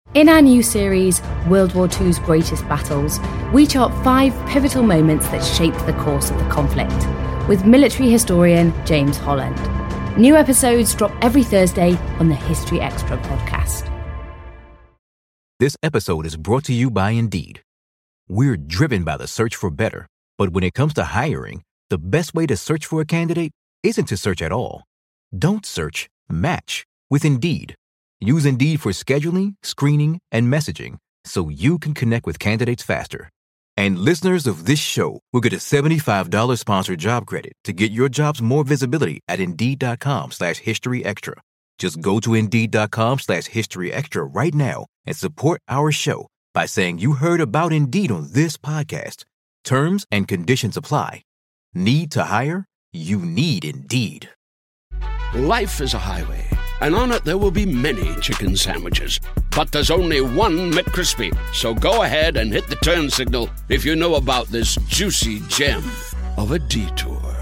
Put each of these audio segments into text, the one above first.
In our new series, World War II's Greatest Battles, we chart 5 pivotal moments that shaped the course of the conflict, with military historian James Holland. New episodes drop every Thursday on the History Extra podcast. This episode is brought to you by Indeed. We're driven by the search for better, but when it comes to hiring, the best way to search for a candidate isn't to search at all. Don't search, match with Indeed. Use Indeed for scheduling, screening, and messaging so you can connect with candidates faster. And listeners of this show will get a $75 sponsored job credit to get your jobs more visibility at Indeed.com/historyextra. Just go to Indeed.com/historyextra right now and support our show by saying you heard about Indeed on this podcast. Terms and conditions apply. Need to hire? You need Indeed. Life is a highway, and on it there will be many chicken sandwiches. But there's only one McCrispy. So go ahead and hit the turn signal if you know about this juicy gem of a detour.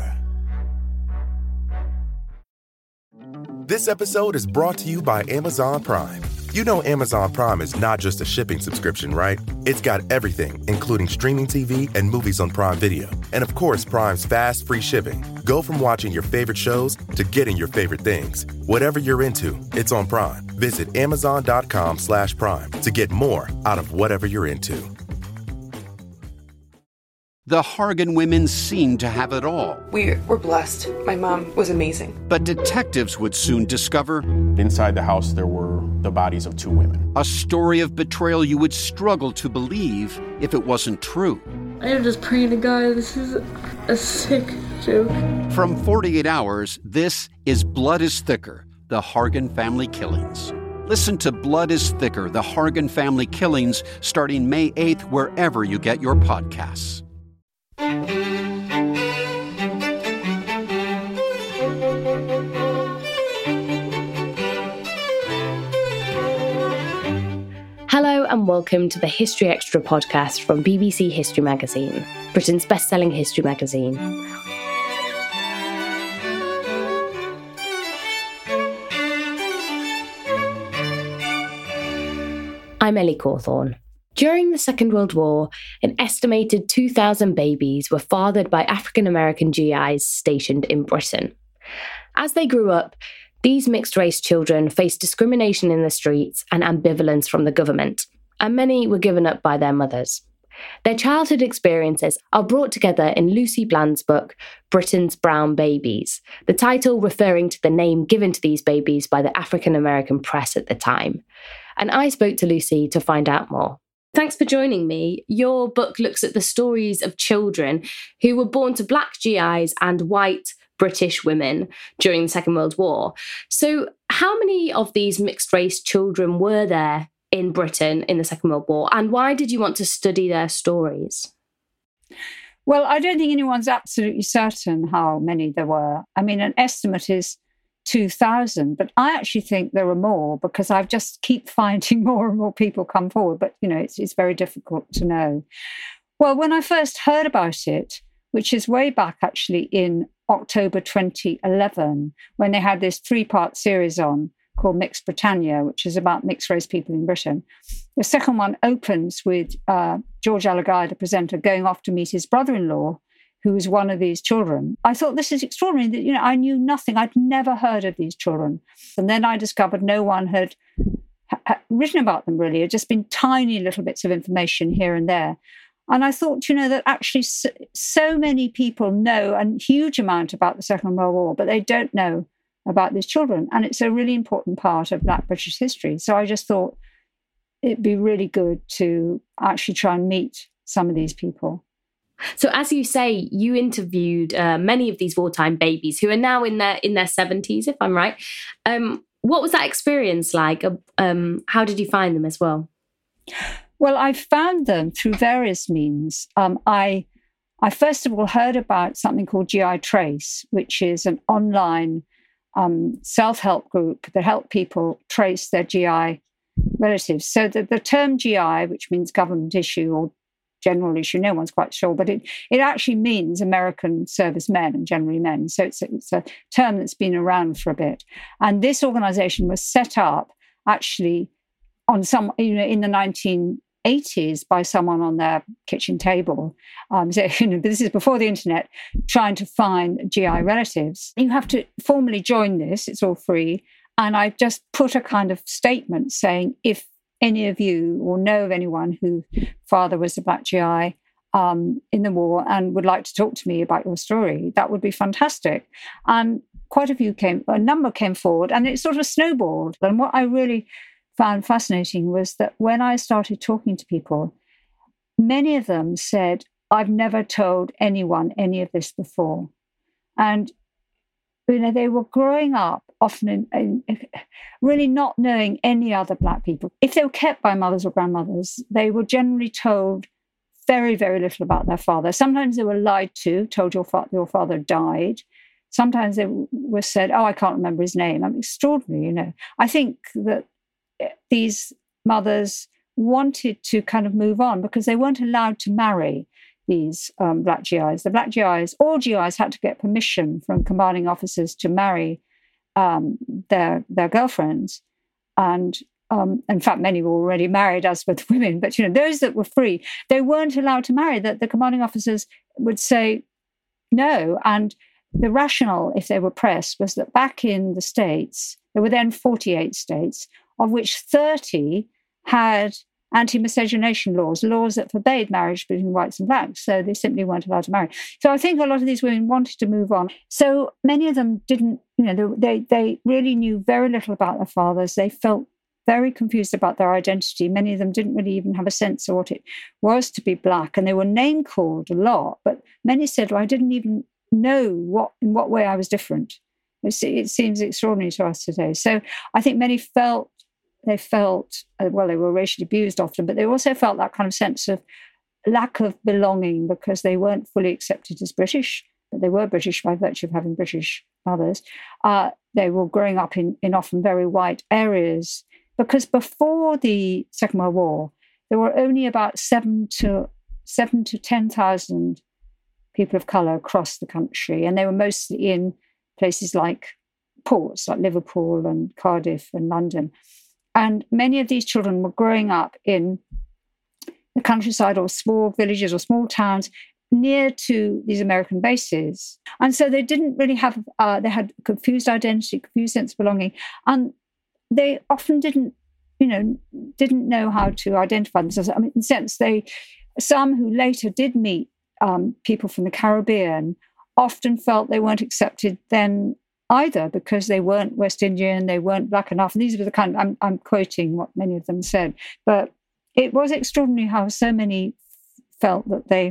This episode is brought to you by Amazon Prime. You know Amazon Prime is not just a shipping subscription, right? It's got everything, including streaming TV and movies on Prime Video. And of course, Prime's fast, free shipping. Go from watching your favorite shows to getting your favorite things. Whatever you're into, it's on Prime. Visit Amazon.com/Prime to get more out of whatever you're into. The Hargan women seemed to have it all. We were blessed. My mom was amazing. But detectives would soon discover inside the house there were the bodies of 2 women. a story of betrayal you would struggle to believe if it wasn't true. I am just praying to God, this is a sick joke. From 48 Hours, this is Blood is Thicker, the Hargan Family Killings. Listen to Blood is Thicker, the Hargan Family Killings, starting May 8th, wherever you get your podcasts. Hello and welcome to the History Extra podcast from BBC History Magazine, Britain's best-selling history magazine. I'm Ellie Cawthorne. During the Second World War, an estimated 2,000 babies were fathered by African-American GIs stationed in Britain. As they grew up, these mixed-race children faced discrimination in the streets and ambivalence from the government, and many were given up by their mothers. Their childhood experiences are brought together in Lucy Bland's book, Britain's Brown Babies, the title referring to the name given to these babies by the African-American press at the time. And I spoke to Lucy to find out more. Thanks for joining me. Your book looks at the stories of children who were born to Black GIs and white British women during the Second World War. So how many of these mixed-race children were there in Britain in the Second World War, and why did you want to study their stories? Well, I don't think anyone's absolutely certain how many there were. I mean, an estimate is 2,000, but I actually think there are more because I've just keep finding more and more people come forward. But, you know, it's very difficult to know. Well, when I first heard about it, which is way back actually in October 2011, when they had this 3-part series on called Mixed Britannia, which is about mixed-race people in Britain. The second one opens with George Alagai, the presenter, going off to meet his brother-in-law, who was one of these children. I thought, this is extraordinary. That, you know, I knew nothing. I'd never heard of these children. And then I discovered no one had written about them, really. It had just been tiny little bits of information here and there. And I thought, you know, that actually so many people know a huge amount about the Second World War, but they don't know about these children. And it's a really important part of Black British history. So I just thought it'd be really good to actually try and meet some of these people. So as you say, you interviewed many of these wartime babies who are now in their 70s, if I'm right. What was that experience like? How did you find them as well? Well, I found them through various means. I first of all heard about something called GI Trace, which is an online self-help group that help people trace their GI relatives. So the term GI, which means government issue or general issue, no one's quite sure, but it actually means American servicemen and generally men. So it's a term that's been around for a bit. And this organization was set up actually on some, in the 1980s by someone on their kitchen table. But this is before the internet, trying to find GI relatives. You have to formally join this. It's all free. And I just put a kind of statement saying, if any of you or know of anyone whose father was a black GI in the war and would like to talk to me about your story, that would be fantastic. And quite a number came forward, and it sort of snowballed. And what I really found fascinating was that when I started talking to people, many of them said, I've never told anyone any of this before. And they were growing up often in really not knowing any other black people. If they were kept by mothers or grandmothers, they were generally told very, very little about their father. Sometimes they were lied to, told your father died. Sometimes they were said, I can't remember his name. Extraordinary, I think that these mothers wanted to kind of move on because they weren't allowed to marry these black GIs. The black GIs, all GIs had to get permission from commanding officers to marry their girlfriends. And in fact, many were already married, as with women. But, those that were free, they weren't allowed to marry. That the commanding officers would say no. And the rationale, if they were pressed, was that back in the States, there were then 48 states, of which 30 had anti-miscegenation laws that forbade marriage between whites and blacks. So they simply weren't allowed to marry. So I think a lot of these women wanted to move on. So many of them didn't, they really knew very little about their fathers. They felt very confused about their identity. Many of them didn't really even have a sense of what it was to be black. And they were name called a lot. But many said, I didn't even know in what way I was different. It seems extraordinary to us today. So I think many felt, they were racially abused often, but they also felt that kind of sense of lack of belonging because they weren't fully accepted as British, but they were British by virtue of having British mothers. They were growing up in often very white areas because before the Second World War, there were only about 7,000 to 10,000 people of colour across the country, and they were mostly in places like ports, like Liverpool and Cardiff and London. And many of these children were growing up in the countryside or small villages or small towns near to these American bases. And so they didn't really have, they had confused identity, confused sense of belonging. And they often didn't know how to identify themselves. In a sense, some who later did meet people from the Caribbean often felt they weren't accepted then either because they weren't West Indian, they weren't black enough. And these were the kind, I'm quoting what many of them said. But it was extraordinary how so many felt that they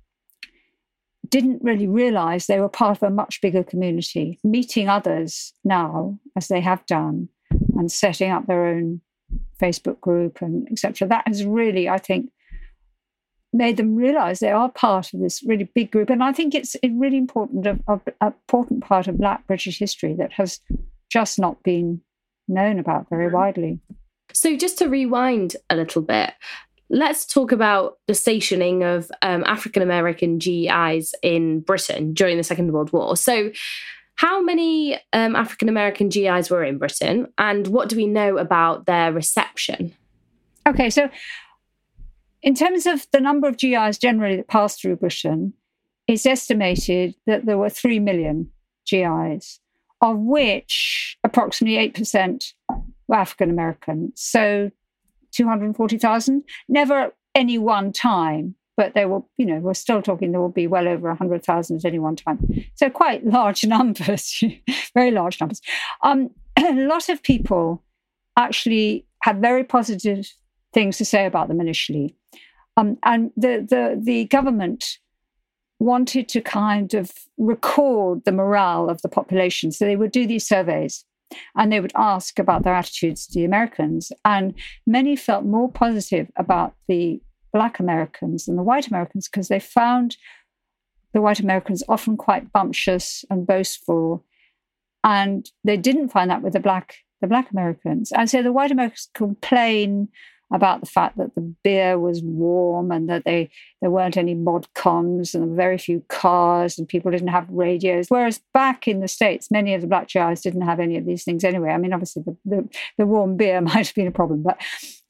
didn't really realize they were part of a much bigger community. Meeting others now, as they have done, and setting up their own Facebook group and etc. That has really, I think, made them realize they are part of this really big group. And I think it's really important, an important part of Black British history that has just not been known about very widely. So just to rewind a little bit, let's talk about the stationing of African-American GIs in Britain during the Second World War. So how many African-American GIs were in Britain, and what do we know about their reception? Okay, so in terms of the number of GIs generally that passed through Britain, it's estimated that there were 3 million GIs, of which approximately 8% were African-American. So 240,000, never at any one time, but they were, we're still talking there will be well over 100,000 at any one time. So quite large numbers, very large numbers. A lot of people actually had very positive things to say about them initially. And the government wanted to kind of record the morale of the population. So they would do these surveys and they would ask about their attitudes to the Americans. And many felt more positive about the Black Americans than the white Americans because they found the white Americans often quite bumptious and boastful. And they didn't find that with the Black Americans. And so the white Americans complain about the fact that the beer was warm and that there weren't any mod cons and there were very few cars and people didn't have radios. Whereas back in the States, many of the Black GIs didn't have any of these things anyway. I mean, obviously the warm beer might have been a problem, but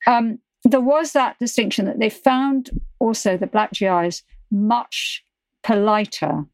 There was that distinction that they found also the black GIs much politer.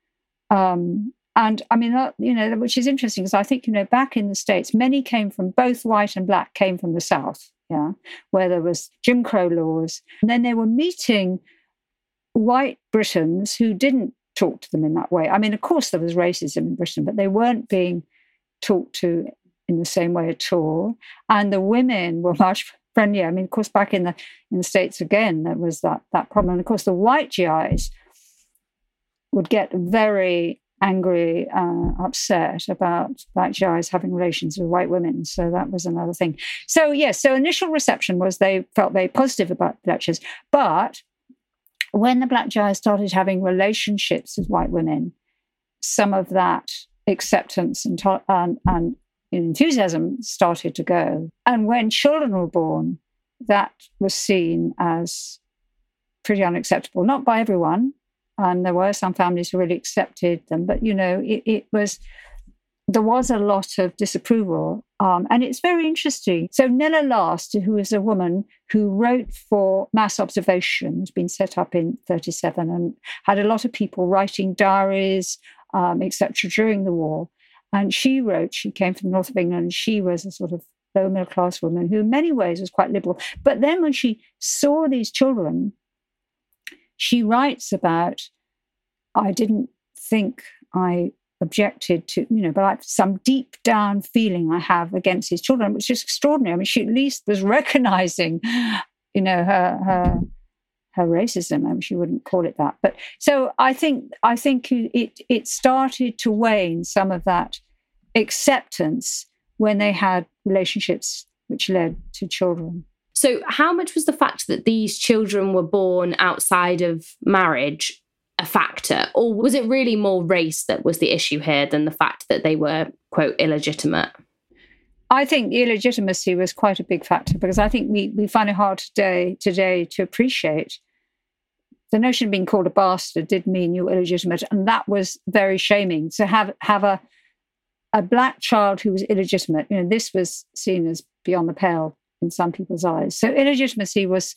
And I mean, which is interesting because I think, back in the States, many came from both white and black came from the South, where there was Jim Crow laws. And then they were meeting white Britons who didn't talk to them in that way. I mean, of course, there was racism in Britain, but they weren't being talked to in the same way at all. And the women were much friendlier. I mean, of course, back in the States, again, there was that problem. And of course, the white GIs would get very angry, upset about black GIs having relations with white women. So that was another thing. So, yes, so initial reception was they felt very positive about the lectures. But when the black GIs started having relationships with white women, some of that acceptance and enthusiasm started to go. And when children were born, that was seen as pretty unacceptable, not by everyone. And there were some families who really accepted them, but there was a lot of disapproval, and it's very interesting. So Nella Last, who is a woman who wrote for Mass Observation, has been set up in 1937 and had a lot of people writing diaries, etc. during the war. And she came from the north of England. She was a sort of low middle class woman who, in many ways, was quite liberal. But then when she saw these children, she writes about, I didn't think I objected to, but some deep down feeling I have against these children, which is extraordinary. I mean, she at least was recognizing, her racism. I mean, she wouldn't call it that. But so I think it started to wane, some of that acceptance, when they had relationships which led to children. So how much was the fact that these children were born outside of marriage a factor? Or was it really more race that was the issue here than the fact that they were, quote, illegitimate? I think the illegitimacy was quite a big factor, because I think we find it hard today to appreciate the notion of being called a bastard did mean you were illegitimate. And that was very shaming. To have a black child who was illegitimate, this was seen as beyond the pale in some people's eyes. So illegitimacy was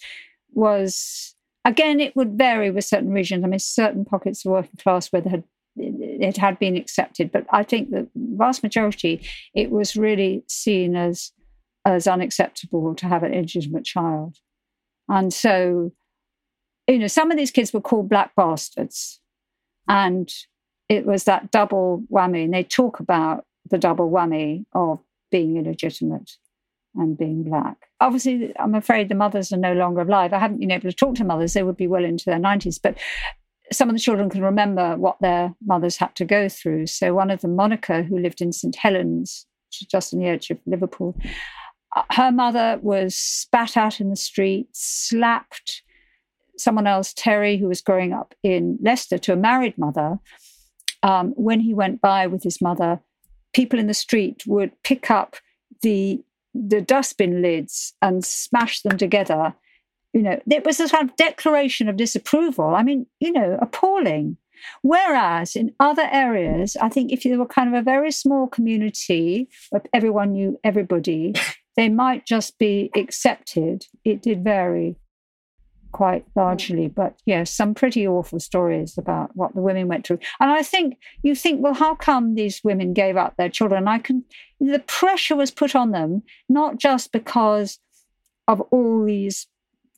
again, it would vary with certain regions. I mean, certain pockets of working class where it had been accepted, but I think the vast majority, it was really seen as unacceptable to have an illegitimate child. And so, some of these kids were called black bastards, and it was that double whammy. And they talk about the double whammy of being illegitimate and being black. Obviously, I'm afraid the mothers are no longer alive. I haven't been able to talk to mothers. They would be well into their 90s. But some of the children can remember what their mothers had to go through. So one of them, Monica, who lived in St. Helens, which is just on the edge of Liverpool, her mother was spat at in the street, slapped. Someone else, Terry, who was growing up in Leicester to a married mother, when he went by with his mother, people in the street would pick up the dustbin lids and smash them together. It was a kind of declaration of disapproval. I mean, appalling. Whereas in other areas, I think if you were kind of a very small community where everyone knew everybody, they might just be accepted. It did vary quite largely, but yes, some pretty awful stories about what the women went through. And I think you think, well, how come these women gave up their children? The pressure was put on them, not just because of all these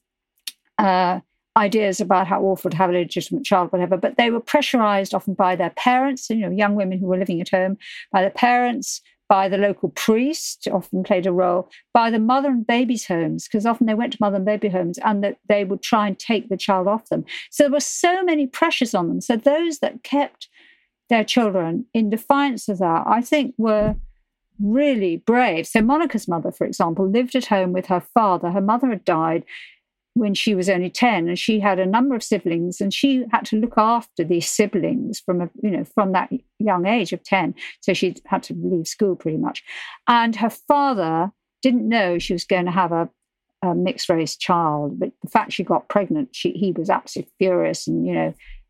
ideas about how awful to have a legitimate child, whatever, but they were pressurized often by their parents, young women who were living at home, by their parents, by the local priest, often played a role, by the mother and babies' homes, because often they went to mother and baby homes and that they would try and take the child off them. So there were so many pressures on them. So those that kept their children in defiance of that, I think, were really brave. So Monica's mother, for example, lived at home with her father. Her mother had died when she was only 10, and she had a number of siblings, and she had to look after these siblings from that young age of 10. So she had to leave school pretty much. And her father didn't know she was going to have a mixed race child, but the fact she got pregnant, he was absolutely furious, and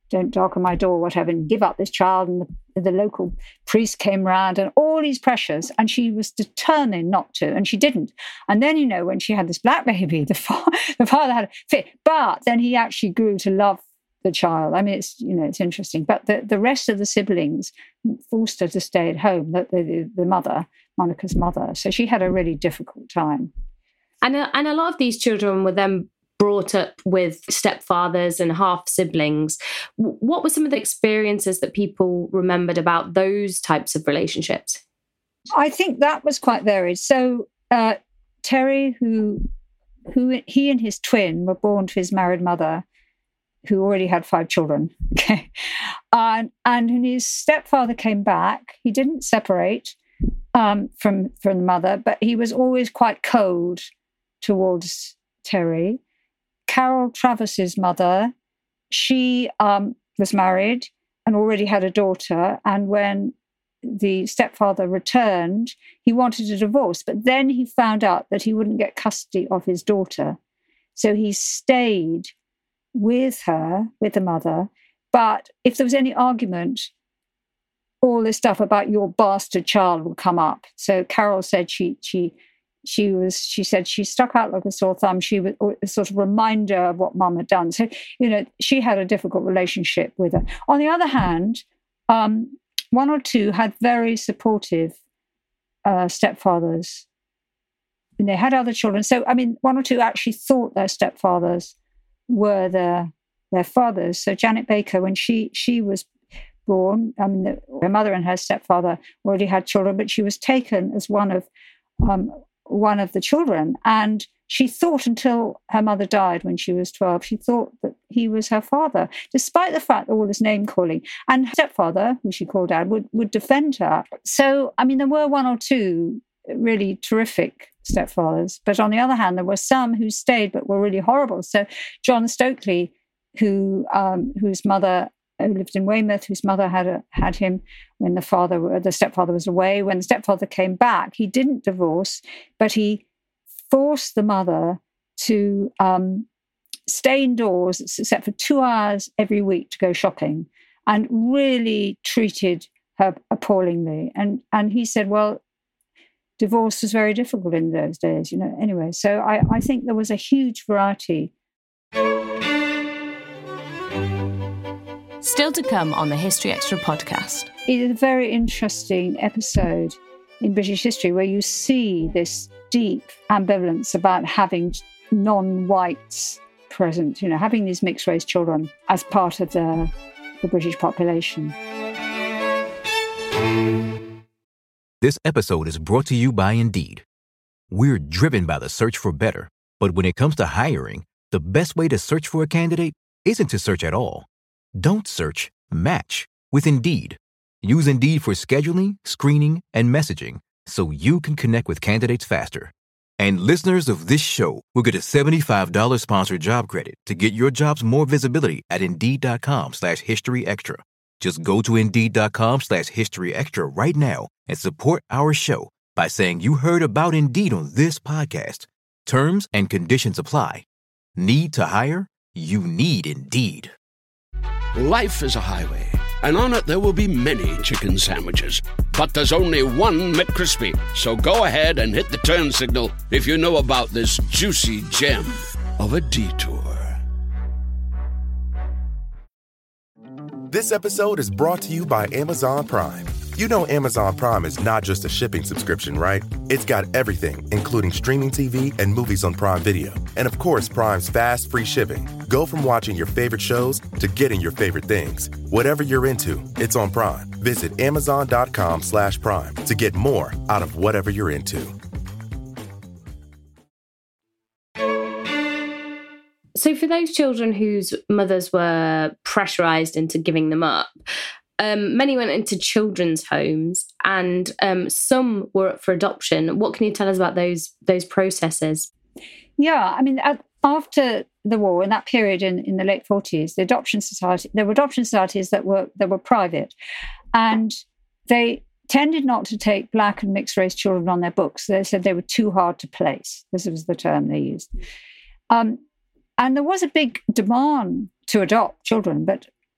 don't darken my door, whatever, and give up this child. And the local priest came round and all these pressures, and she was determined not to, and she didn't. And then, when she had this black baby, the father had a fit, but then he actually grew to love the child. I mean, it's interesting. But the rest of the siblings forced her to stay at home, the mother, Monica's mother. So she had a really difficult time. And a lot of these children were then brought up with stepfathers and half-siblings. What were some of the experiences that people remembered about those types of relationships? I think that was quite varied. So Terry, who he and his twin were born to his married mother, who already had 5 children. Okay, and when his stepfather came back, he didn't separate from the mother, but he was always quite cold towards Terry. Carol Travis's mother, she was married and already had a daughter. And when the stepfather returned, he wanted a divorce. But then he found out that he wouldn't get custody of his daughter. So he stayed with her, with the mother. But if there was any argument, all this stuff about your bastard child would come up. So Carol said she said she stuck out like a sore thumb. She was a sort of reminder of what mum had done. So, she had a difficult relationship with her. On the other hand, 1 or 2 had very supportive stepfathers. And they had other children. So, 1 or 2 actually thought their stepfathers were their fathers. So Janet Baker, when she was born, her mother and her stepfather already had children, but she was taken as one of the children. And she thought, until her mother died when she was 12, she thought that he was her father, despite the fact that all this name calling. And her stepfather, who she called Dad, would defend her. So, there were 1 or 2 really terrific stepfathers. But on the other hand, there were some who stayed but were really horrible. So John Stokely, whose mother, who lived in Weymouth, whose mother had him when the stepfather was away. When the stepfather came back, he didn't divorce, but he forced the mother to stay indoors, except for 2 hours every week to go shopping, and really treated her appallingly. And he said, well, divorce was very difficult in those days, Anyway, so I think there was a huge variety. Still to come on the History Extra podcast. It is a very interesting episode in British history where you see this deep ambivalence about having non-whites present, having these mixed-race children as part of the British population. This episode is brought to you by Indeed. We're driven by the search for better, but when it comes to hiring, the best way to search for a candidate isn't to search at all. Don't search, match with Indeed. Use Indeed for scheduling, screening, and messaging so you can connect with candidates faster. And listeners of this show will get a $75 sponsored job credit to get your jobs more visibility at Indeed.com/HistoryExtra. Just go to Indeed.com/HistoryExtra right now and support our show by saying you heard about Indeed on this podcast. Terms and conditions apply. Need to hire? You need Indeed. Life is a highway, and on it there will be many chicken sandwiches. But there's only one McCrispy. So go ahead and hit the turn signal if you know about this juicy gem of a detour. This episode is brought to you by Amazon Prime. You know Amazon Prime is not just a shipping subscription, right? It's got everything, including streaming TV and movies on Prime Video. And of course, Prime's fast, free shipping. Go from watching your favorite shows to getting your favorite things. Whatever you're into, it's on Prime. Visit Amazon.com/Prime to get more out of whatever you're into. So for those children whose mothers were pressurised into giving them up, many went into children's homes, and some were up for adoption. What can you tell us about those processes? Yeah, after the war, in that period in the late 40s, there were adoption societies that were private, and they tended not to take black and mixed race children on their books. They said they were too hard to place. This was the term they used. And there was a big demand to adopt children, but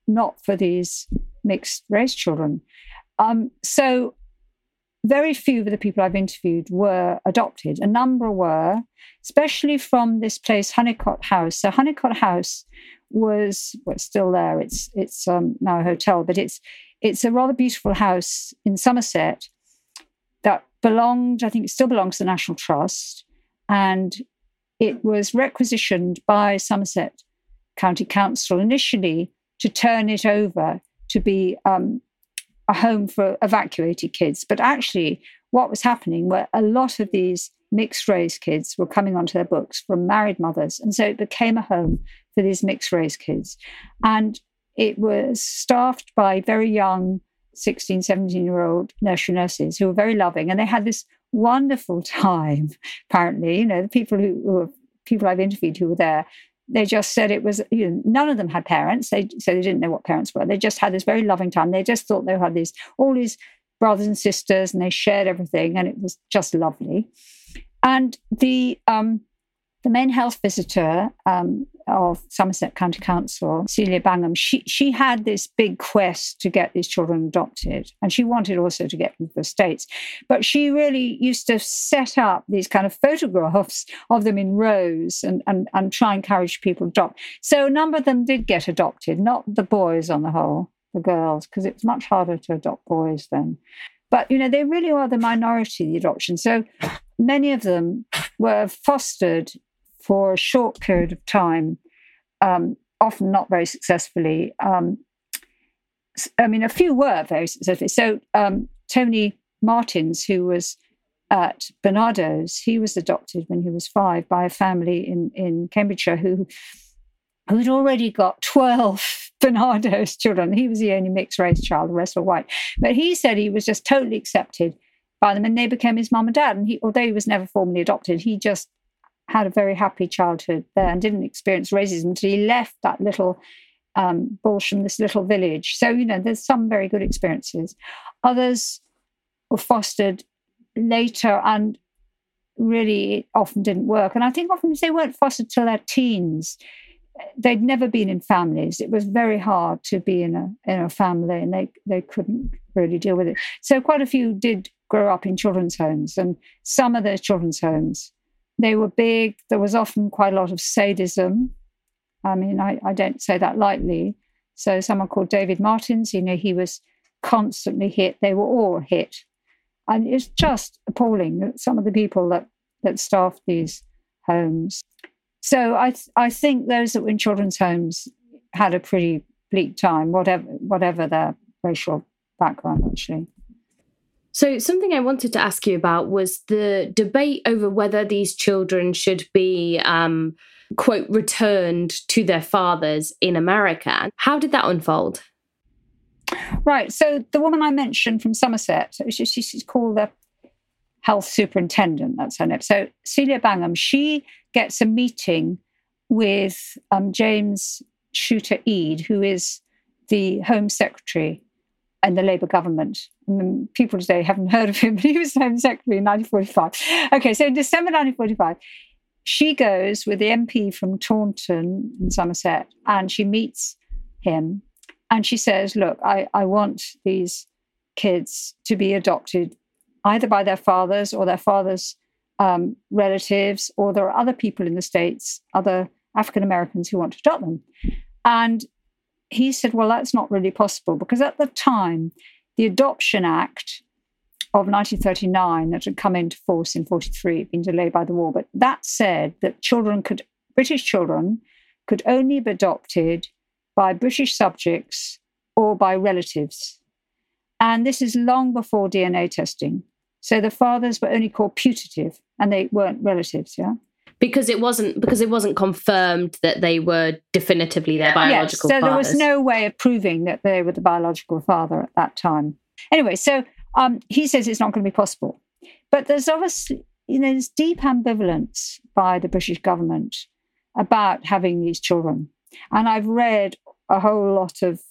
not for these mixed race children. So very few of the people I've interviewed were adopted. A number were, especially from this place, Honeycott House. So Honeycott House was, well, it's still there. It's now a hotel, but it's a rather beautiful house in Somerset that belonged, I think it still belongs to the National Trust. And it was requisitioned by Somerset County Council initially to turn it over to be a home for evacuated kids. But actually, what was happening were a lot of these mixed race kids were coming onto their books from married mothers. And so it became a home for these mixed race kids. And it was staffed by very young 16, 17-year-old nursery nurses who were very loving. And they had this wonderful time, apparently. The people I've interviewed who were there, they just said it was, none of them had parents. So they didn't know what parents were. They just had this very loving time. They just thought they had all these brothers and sisters, and they shared everything, and it was just lovely. And the main health visitor of Somerset County Council, Celia Bangham, she had this big quest to get these children adopted, and she wanted also to get them to the States. But she really used to set up these kind of photographs of them in rows and try and encourage people to adopt. So a number of them did get adopted, not the boys on the whole, the girls, because it's much harder to adopt boys then. But, they really are the minority, the adoption. So many of them were fostered for a short period of time, often not very successfully. A few were very successfully. So Tony Martins, who was at Barnardo's, he was adopted when he was 5 by a family in Cambridgeshire who'd already got 12 Barnardo's children. He was the only mixed race child, the rest were white. But he said he was just totally accepted by them, and they became his mum and dad. And although he was never formally adopted, he just had a very happy childhood there and didn't experience racism until he left that little Balsham, this little village. So, there's some very good experiences. Others were fostered later, and really it often didn't work. And I think often they weren't fostered till their teens. They'd never been in families. It was very hard to be in a family, and they couldn't really deal with it. So quite a few did grow up in children's homes, and some of those children's homes, they were big. There was often quite a lot of sadism. I don't say that lightly. So someone called David Martins, he was constantly hit. They were all hit. And it's just appalling that some of the people that staffed these homes. So I think those that were in children's homes had a pretty bleak time, whatever their racial background, actually. So something I wanted to ask you about was the debate over whether these children should be, quote, returned to their fathers in America. How did that unfold? Right. So the woman I mentioned from Somerset, she's called the health superintendent. That's her name. So Celia Bangham, she gets a meeting with James Shooter Eade, who is the Home Secretary in the Labour government. People today haven't heard of him, but he was Home Secretary in 1945. Okay, so in December 1945, she goes with the MP from Taunton in Somerset, and she meets him, and she says, look, I want these kids to be adopted either by their fathers or their fathers' relatives, or there are other people in the States, other African Americans who want to adopt them. And he said, well, that's not really possible, because at the time, the Adoption Act of 1939 that had come into force in 1943, been delayed by the war, but that said that British children could only be adopted by British subjects or by relatives. And this is long before DNA testing. So the fathers were only called putative, and they weren't relatives, yeah? Because it wasn't confirmed that they were definitively their biological fathers. So there was no way of proving that they were the biological father at that time. Anyway, so he says it's not going to be possible. But there's obviously, this deep ambivalence by the British government about having these children. And I've read a whole lot of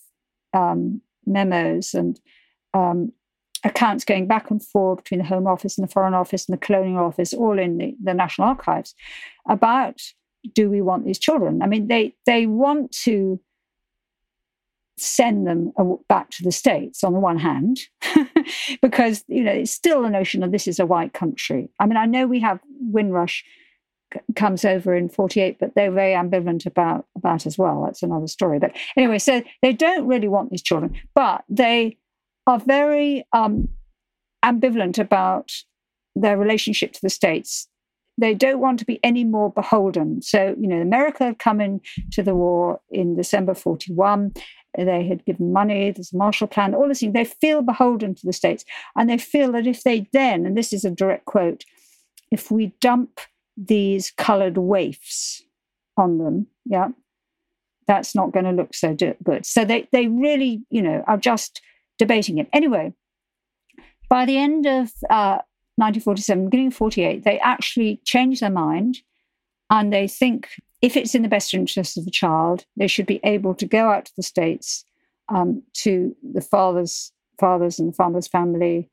memos and accounts going back and forth between the Home Office and the Foreign Office and the Colonial Office, all in the National Archives, about, do we want these children? I mean, they want to send them back to the States on the one hand, because, it's still the notion of this is a white country. I mean, I know we have Windrush comes over in 1948, but they're very ambivalent about as well. That's another story. But anyway, so they don't really want these children, but they are very ambivalent about their relationship to the States. They don't want to be any more beholden. So, America had come into the war in December 1941. They had given money, there's a Marshall Plan, all this thing. They feel beholden to the States. And they feel that if they then, and this is a direct quote, if we dump these coloured waifs on them, that's not going to look so good. So they really, are just debating it. Anyway, by the end of 1947, beginning of 1948, they actually change their mind, and they think if it's in the best interest of the child, they should be able to go out to the States, to the fathers and the father's family,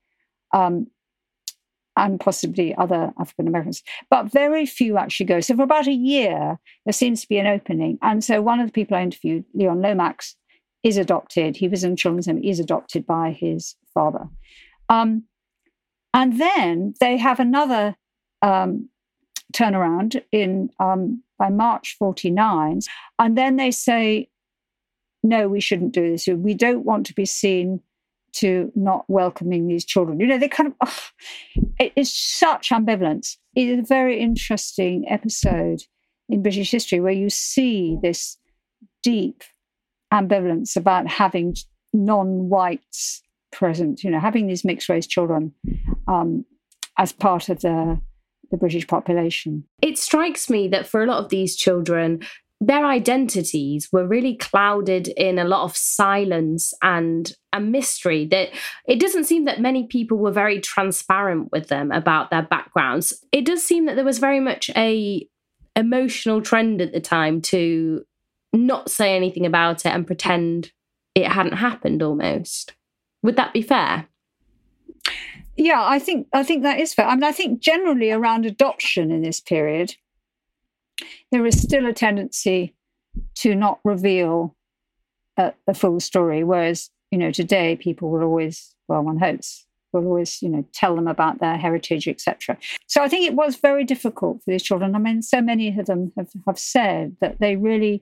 and possibly other African Americans. But very few actually go. So for about a year, there seems to be an opening. And so one of the people I interviewed, Leon Lomax, is adopted. He was in children's home. He is adopted by his father. And then they have another turnaround by March 1949. And then they say, no, we shouldn't do this. We don't want to be seen to not welcoming these children. They kind of, it is such ambivalence. It is a very interesting episode in British history where you see this deep ambivalence about having non-whites present, having these mixed-race children as part of the British population. It strikes me that for a lot of these children, their identities were really clouded in a lot of silence and a mystery. That it doesn't seem that many people were very transparent with them about their backgrounds. It does seem that there was very much a emotional trend at the time to not say anything about it and pretend it hadn't happened almost. Would that be fair? Yeah, I think that is fair. I mean, I think generally around adoption in this period, there is still a tendency to not reveal the full story, whereas, today people will always, one hopes, will always, tell them about their heritage, etc. So I think it was very difficult for these children. I mean, so many of them have said that they really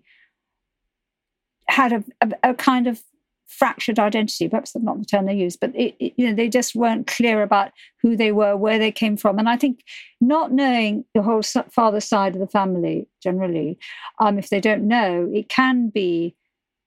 had a kind of fractured identity. Perhaps that's not the term they use, but they just weren't clear about who they were, where they came from. And I think not knowing the whole father side of the family generally, if they don't know, it can be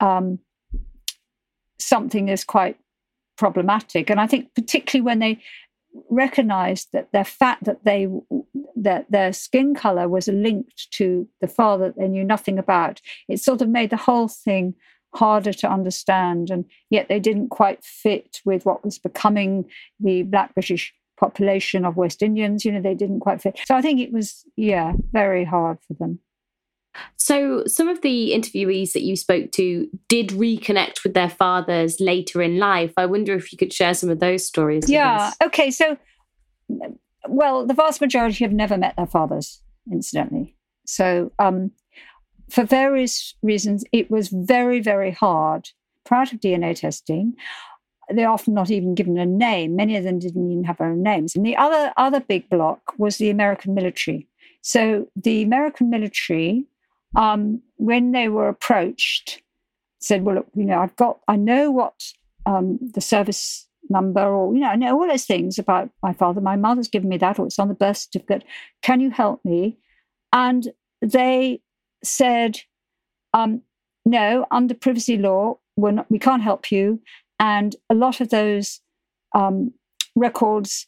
something that's quite problematic. And I think particularly when they recognized that their fact that their skin color was linked to the father that they knew nothing about, it sort of made the whole thing harder to understand, and yet they didn't quite fit with what was becoming the Black British population of West Indians. They didn't quite fit. So I think it was, very hard for them. So some of the interviewees that you spoke to did reconnect with their fathers later in life. I wonder if you could share some of those stories with us. Okay. So, the vast majority have never met their fathers, incidentally. So, for various reasons, it was very, very hard prior to DNA testing. They're often not even given a name. Many of them didn't even have their own names. And the other big block was the American military. So the American military, when they were approached, said, well, look, I know what the service number, or, I know all those things about my father. My mother's given me that, or it's on the birth certificate. Can you help me? And they said, no, under privacy law, we can't help you. And a lot of those records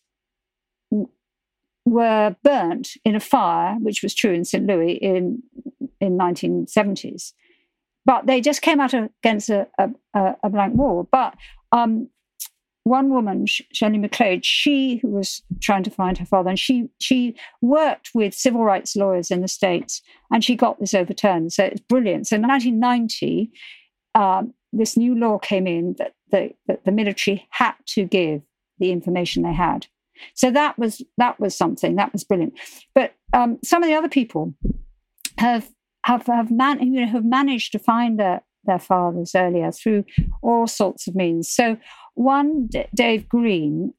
were burnt in a fire, which was true in St. Louis in 1970s. But they just came out against a blank wall. But one woman, Shirley MacLeod, who was trying to find her father, and she worked with civil rights lawyers in the States, and she got this overturned. So it's brilliant. So in 1990, this new law came in that the military had to give the information they had. So that was something that was brilliant. But some of the other people have managed to find their fathers earlier through all sorts of means. So one, Dave Green,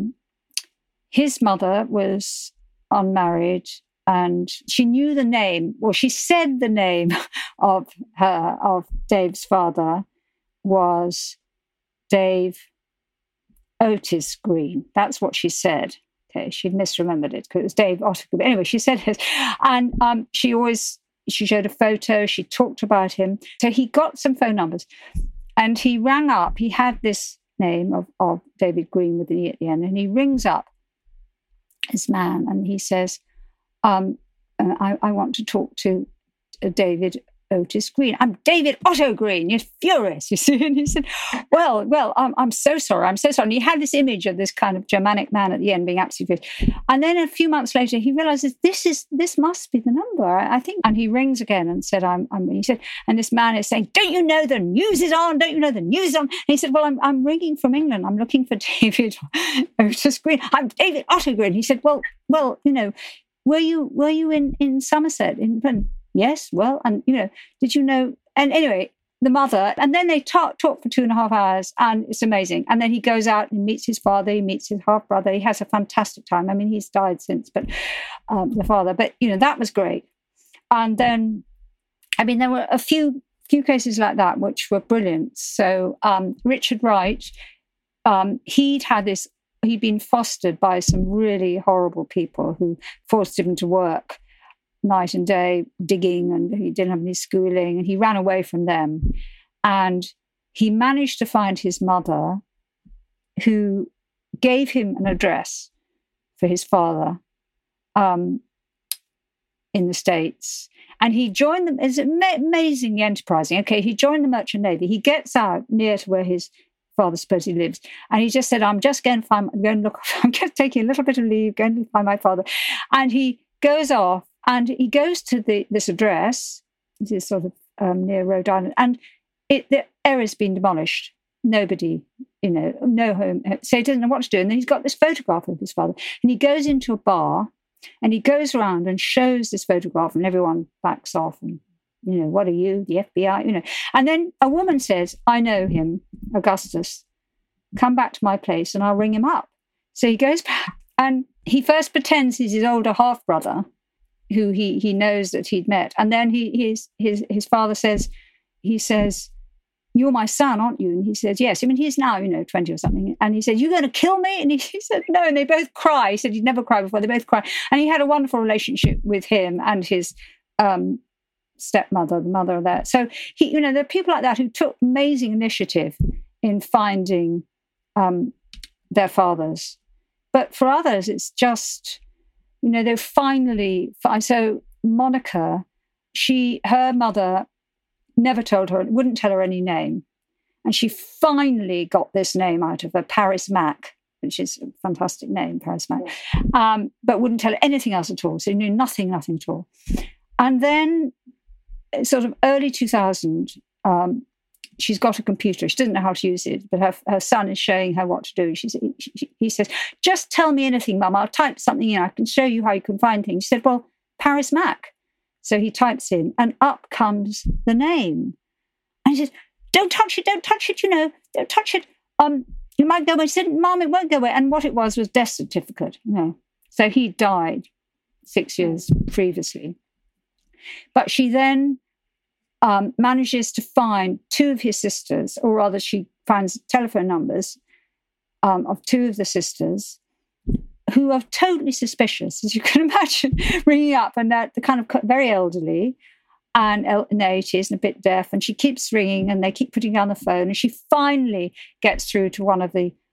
his mother was unmarried, and she knew the name, or she said the name of Dave's father was Dave Otis Green. That's what she said. Okay, she'd misremembered it because it was Dave Otis Green. Anyway, she said it. And she showed a photo, she talked about him. So he got some phone numbers and he rang up. He had this name of David Green with an E at the end, and he rings up this man and he says, I want to talk to David Otis Green. I'm David Otto Green. You're furious, you see. And he said, well, I'm so sorry. I'm so sorry. And he had this image of this kind of Germanic man at the end being absolutely furious. And then a few months later, he realizes this must be the number, I think. And he rings again and said, he said, and this man is saying, don't you know the news is on? Don't you know the news is on? And he said, well, I'm ringing from England. I'm looking for David Otis Green. I'm David Otto Green. He said, well, you know, were you in Somerset? Yes, well, and, you know, did you know? And anyway, the mother, and then they talk for 2.5 hours, and it's amazing. And then he goes out and meets his father, he meets his half-brother. He has a fantastic time. I mean, he's died since, but the father. But, you know, that was great. And then, I mean, there were a few cases like that, which were brilliant. So Richard Wright, he'd been fostered by some really horrible people who forced him to work night and day digging, and he didn't have any schooling, and he ran away from them. And he managed to find his mother, who gave him an address for his father in the States. And he joined them. It's amazingly enterprising. Okay, he joined the Merchant Navy. He gets out near to where his father supposedly lives, and he just said, I'm just taking a little bit of leave, going to find my father. And he goes off, and he goes to this address. This is sort of near Rhode Island, and the area's been demolished. Nobody, you know, no home. So he doesn't know what to do. And then he's got this photograph of his father, and he goes into a bar, and he goes around and shows this photograph, and everyone backs off. And, you know, what are you, the FBI? You know. And then a woman says, I know him, Augustus. Come back to my place, and I'll ring him up. So he goes back, and he first pretends he's his older half brother, who he knows that he'd met. And then his father says, you're my son, aren't you? And he says, yes. I mean, he's now, you know, 20 or something. And he said, you're going to kill me? And he said, no. And they both cry. He said he'd never cried before. They both cry. And he had a wonderful relationship with him and his stepmother, the mother of that. So, you know, there are people like that who took amazing initiative in finding their fathers. But for others, it's just, you know, they finally. So Monica, her mother never told her, wouldn't tell her any name, and she finally got this name out of her, Paris Mack, which is a fantastic name, Paris Mack, but wouldn't tell her anything else at all. So she knew nothing at all. And then, sort of early 2000, she's got a computer. She doesn't know how to use it, but her son is showing her what to do. He says, just tell me anything, Mum. I'll type something in. I can show you how you can find things. She said, well, Paris Mack. So he types in, and up comes the name. And he says, don't touch it, you know, don't touch it. You might go away. She said, Mum, it won't go away. And what it was death certificate, you know. So he died 6 years previously. But she then manages to find two of his sisters, or rather she finds telephone numbers of two of the sisters who are totally suspicious, as you can imagine, ringing up, and they're kind of very elderly and in their 80s and a bit deaf, and she keeps ringing and they keep putting down the phone, and she finally gets through to one of the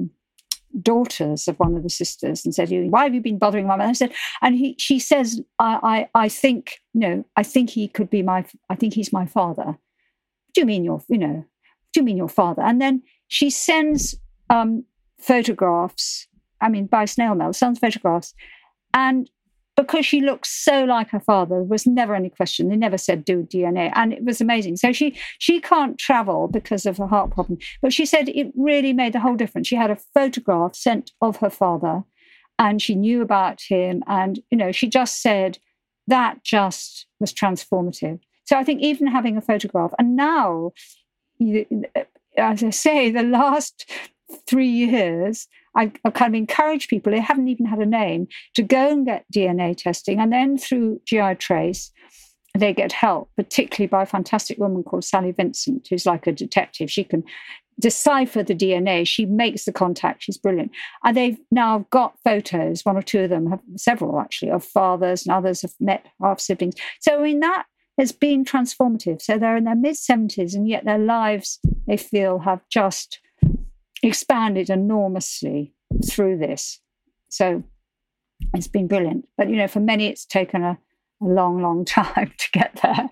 daughters of one of the sisters and said, why have you been bothering Mum? And I said, and she says, I think he could be I think he's my father. What do you mean your father? And then she sends photographs, I mean, by snail mail, sends photographs. And because she looks so like her father, there was never any question. They never said do DNA. And it was amazing. So she can't travel because of her heart problem. But she said it really made the whole difference. She had a photograph sent of her father, and she knew about him. And, you know, she just said that just was transformative. So I think even having a photograph, and now, as I say, the last 3 years, I've kind of encouraged people who haven't even had a name to go and get DNA testing. And then through GI Trace, they get help, particularly by a fantastic woman called Sally Vincent, who's like a detective. She can decipher the DNA. She makes the contact. She's brilliant. And they've now got photos, one or two of them, have several actually, of fathers, and others have met half-siblings. So, I mean, that has been transformative. So they're in their mid-70s, and yet their lives, they feel, have just expanded enormously through this. So it's been brilliant. But, for many, it's taken a long, long time to get there.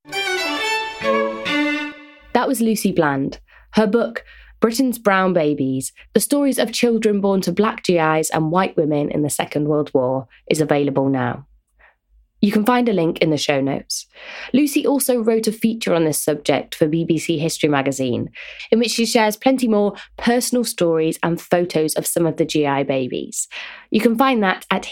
That was Lucy Bland. Her book, Britain's Brown Babies, The Stories of Children Born to Black GIs and White Women in the Second World War, is available now. You can find a link in the show notes. Lucy also wrote a feature on this subject for BBC History magazine, in which she shares plenty more personal stories and photos of some of the GI babies. You can find that at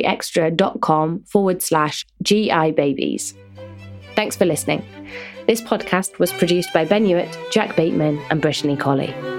historyextra.com/GI babies. Thanks for listening. This podcast was produced by Ben Hewitt, Jack Bateman, and Brittany Colley.